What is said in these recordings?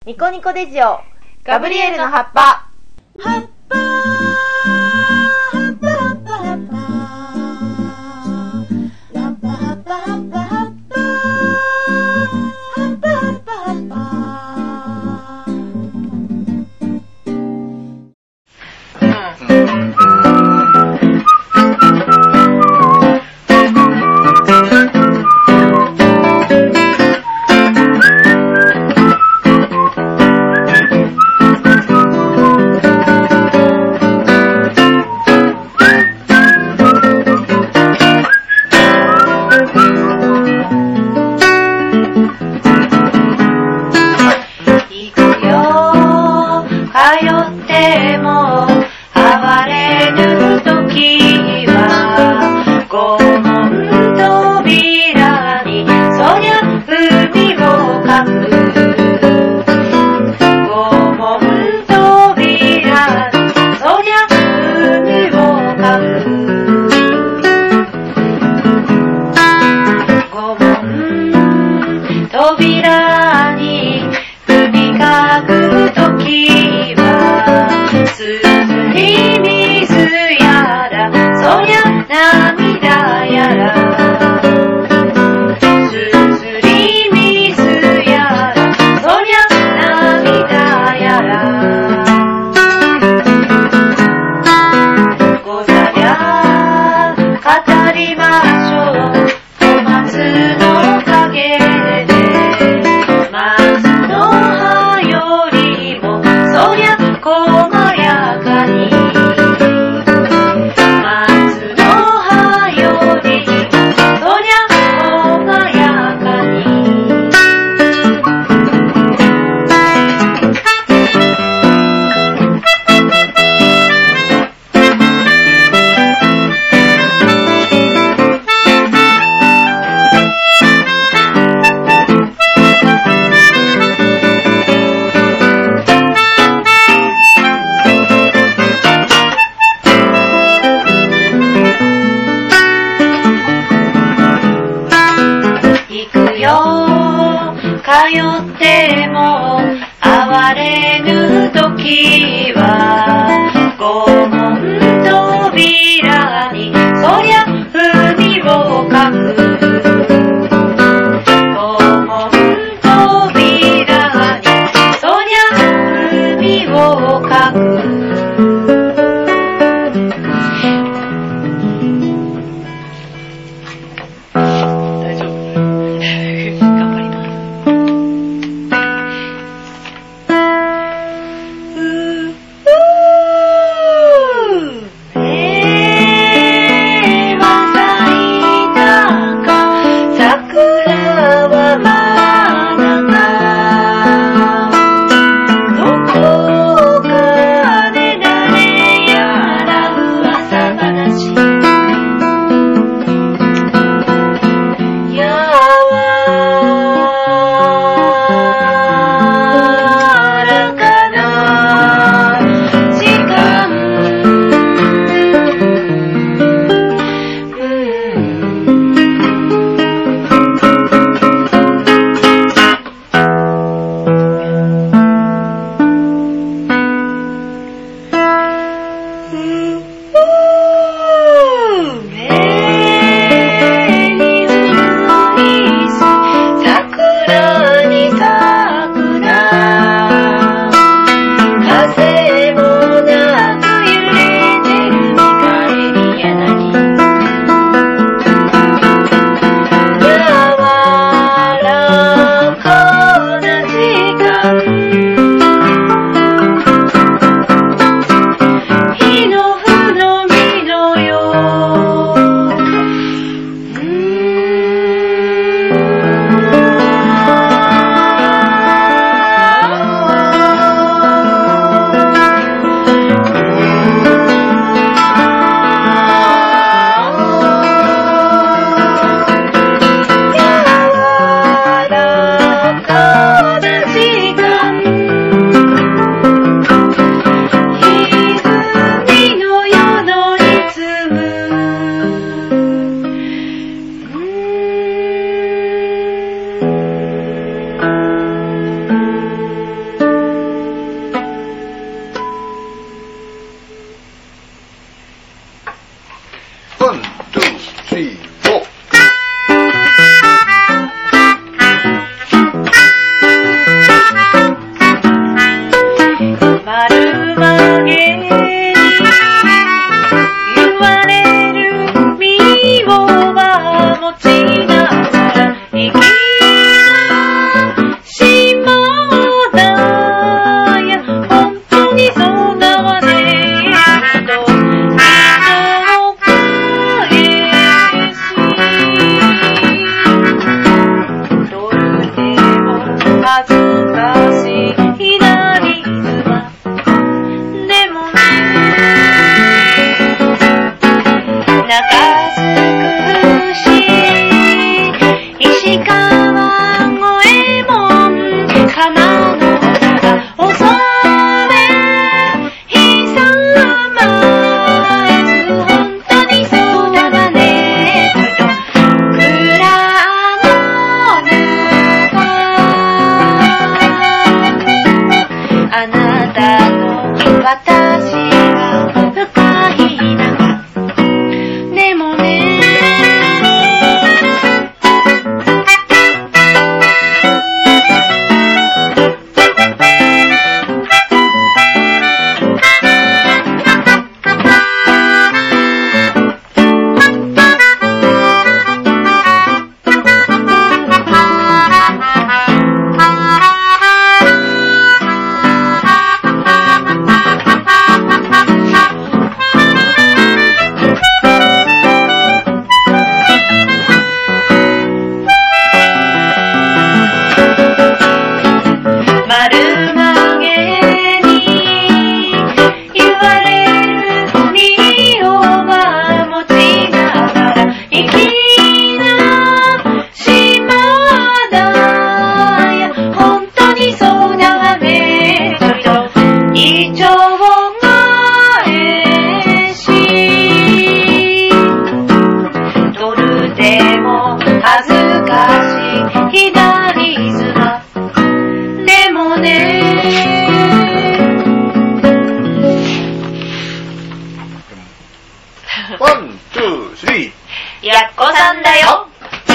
ニコニコデジオガブリエルの葉っぱ。 葉っぱ葉っぱ葉っぱ葉っぱ葉っぱ葉っぱ葉っぱ葉っぱ葉っぱ葉っぱ葉っぱ。 ワン、ツー、スリー。 やっこさんだよ。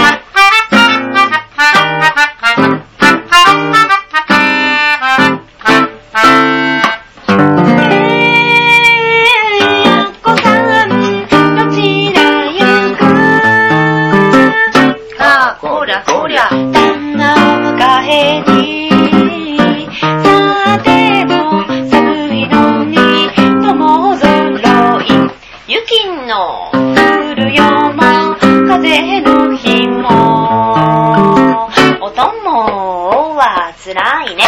つらいね。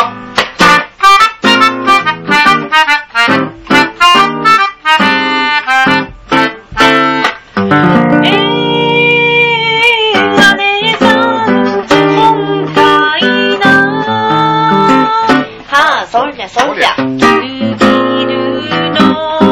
姉さん、今回だ。はあ、そりゃそりゃ。ギルギルの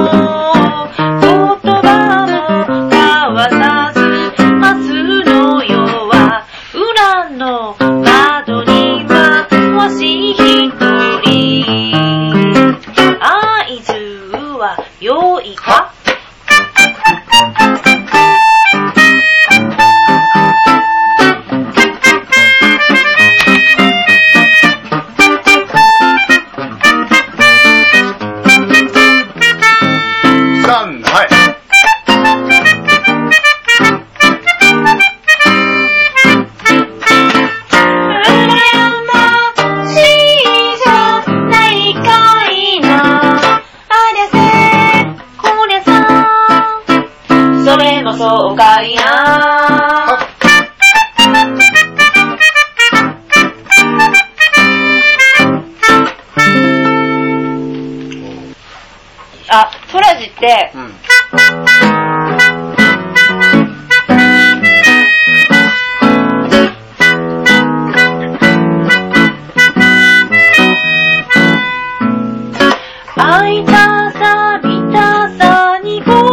言葉も交わさず、明日の夜は裏の窓にはわし一人。合図は良いか？そうかいな。あ、トラジって、会いたさ見たさにこ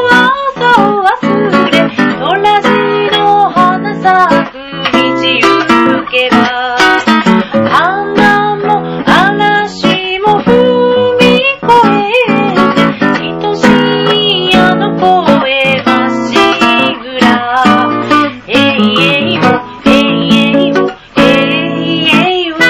花も嵐も踏み越えて愛しいあの声まっしぐらえいえいをえいえいをえいえいを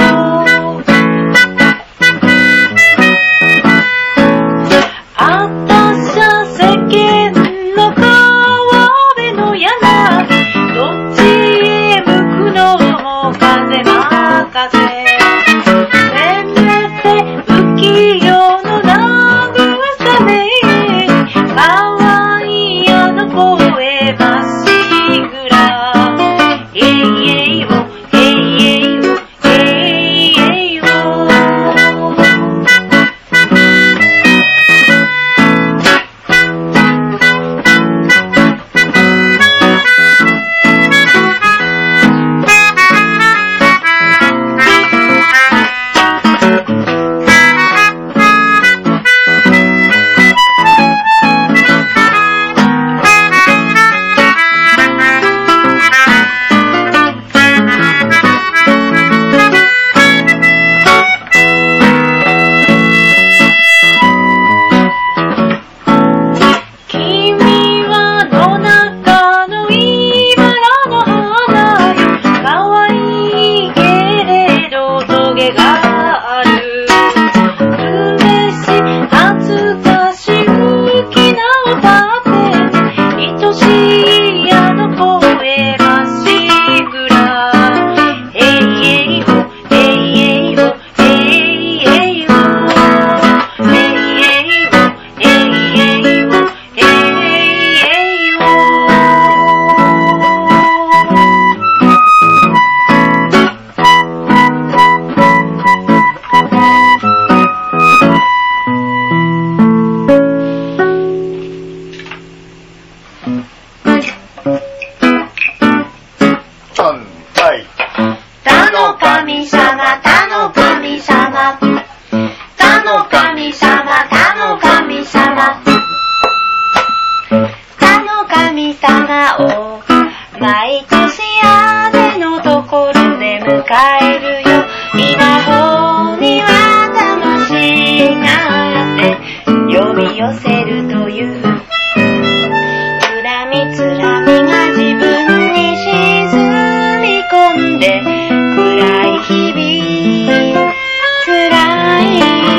あたしゃ世間の川辺の柳どっちへ向くの風任せせめて不器用の慰めかわいいあの声まっしぐらえいえいをえいえいをえいえいを寄せるという恨みつらみが自分に沈み込んで暗い日々辛い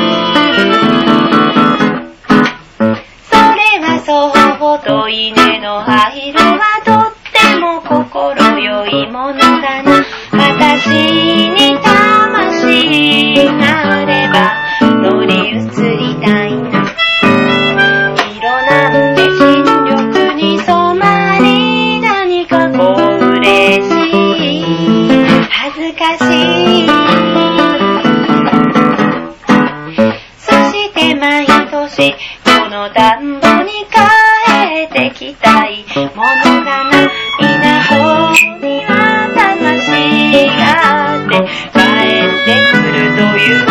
それが祖母と稲の葉色はとっても心よいものだな私に魂があれば乗り移りたいな色なんて新緑に染まり何かこう嬉しい恥ずかしいそして毎年この田んぼに帰ってきたいものだな稲穂には魂があって帰ってくるという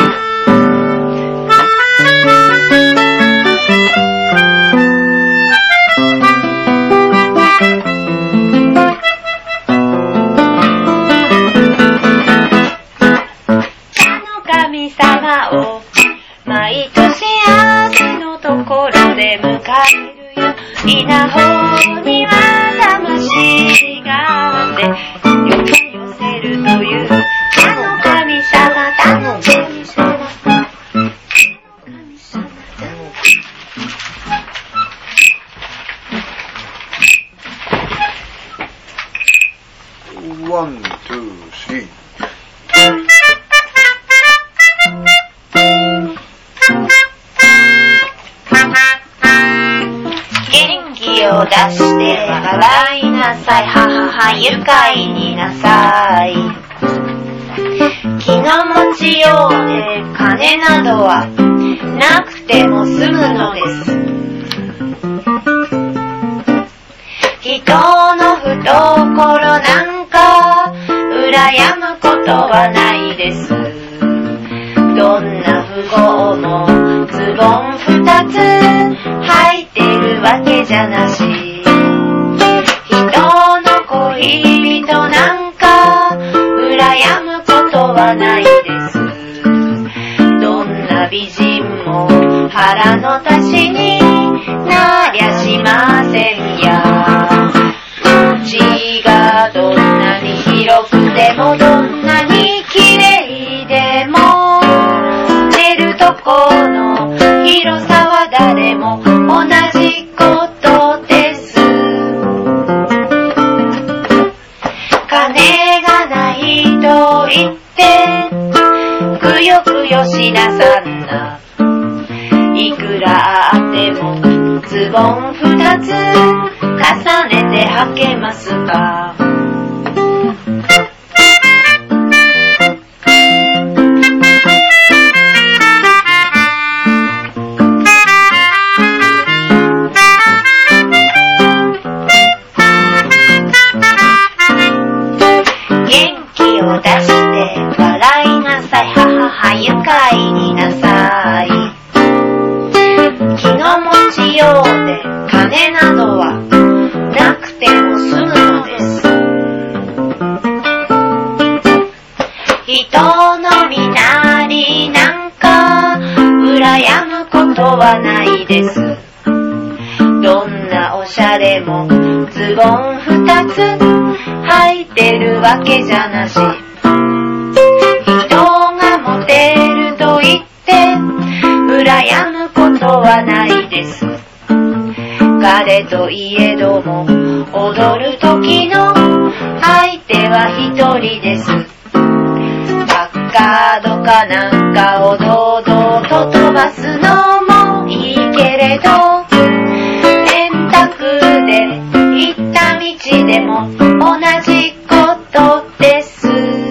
神様を毎年朝のところで迎えるよ稲穂には魂があって寄せるという神様神様 1、2、3。 元気を出して笑いなさいははは愉快になさい気の持ちようで金などはなくても済むのです人の懐なんか羨むことはないですどんな富豪もズボン2つ履いてるわけじゃなし人の恋人なんか羨むことはないですどんな美人も腹の足しになりゃしませんやうちがどんなに広くてもどんなに綺麗でも寝るとこの広さは誰も同じことです金がないと言ってくよくよしなさんないくらあってもズボン2つ重ねて履けますか元気を出して笑いなさいははは愉快になさい気の持ちようで金などはなくても済むのです人の身なりなんか羨むことはないですどんなおしゃれもズボン2つ履いてるわけじゃなし人がモテると言って羨むことはないです彼といえども踊る時の相手は一人ですバッカードかなんかを堂々と飛ばすのもいいけれど選択で行った道でも同じことです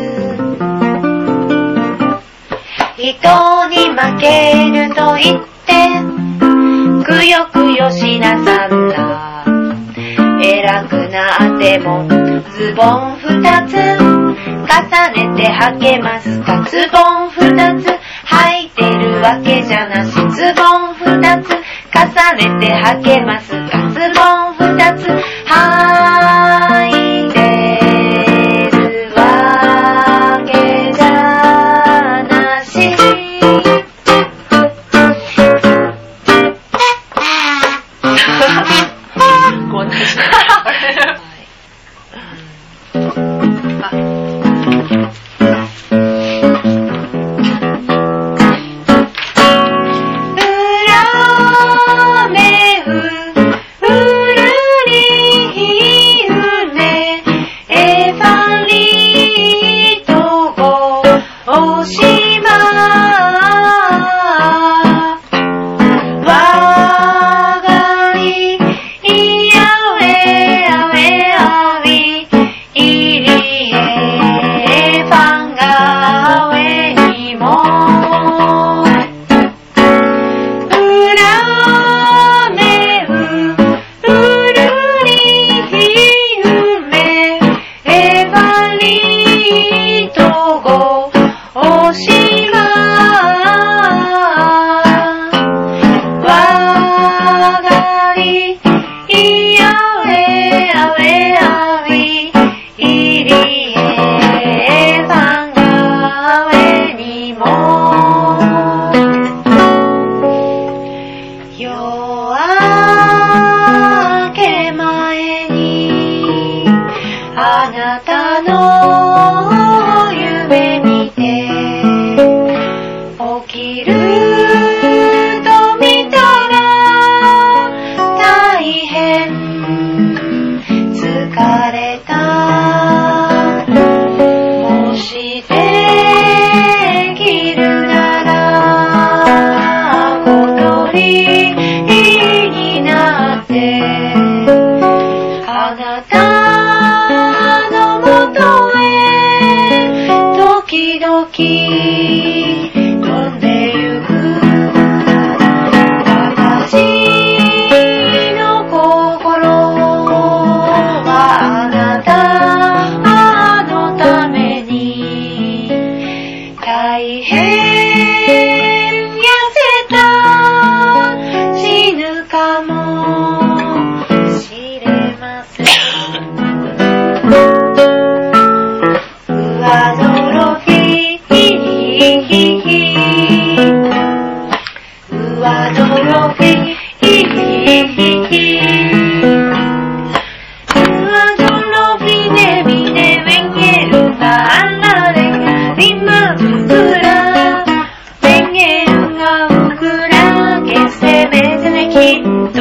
人に負けると言ってくよくよしなさんな偉くなってもズボン2つ重ねて履けますかズボン2つ履いてるわけじゃなしズボン2つ重ねて履けますかズボン2つ履いてるわけじゃなしきると見たら大変疲れた。もしできるなら小鳥になってあなたのもとへ時々飛んでゆく。私の心はあなたのために大変痩せた。死ぬかもしれません。上泥ひひひひ上泥ひひひひ上泥ひねみねめげるがあられ今ふくらめげるがふくらけせめてねきっと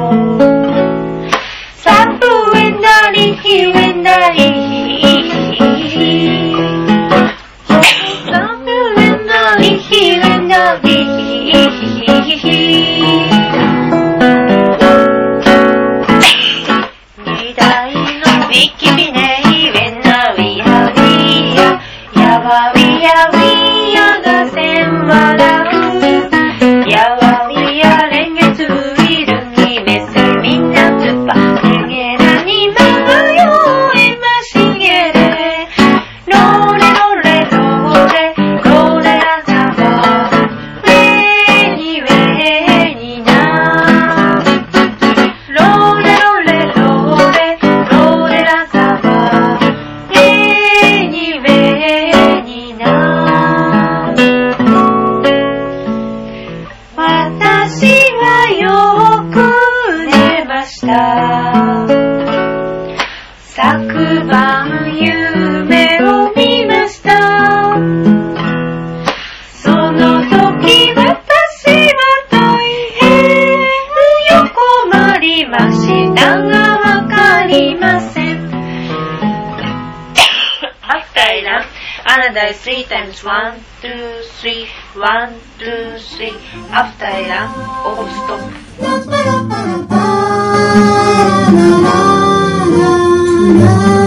サブウェンダリヒウェンダリサブウェンダリヒウェンダリ二台のビキビネイウェンナウィヤウィヤヤワウィヤウィヤがせん笑うヤワウィヤレンゲツイルにメッセみんなつばレゲラにまよえましげれローレロレローレローレラザワウェニウェニナローレロレローレローレラザワウェニウェニナ私はよく寝ました。昨晩夢を見ました。その時私は大変よ困りましたがわかりません。After I run, another 3 times 1, 2, 3, 1, 2, 3. After I run, all stop.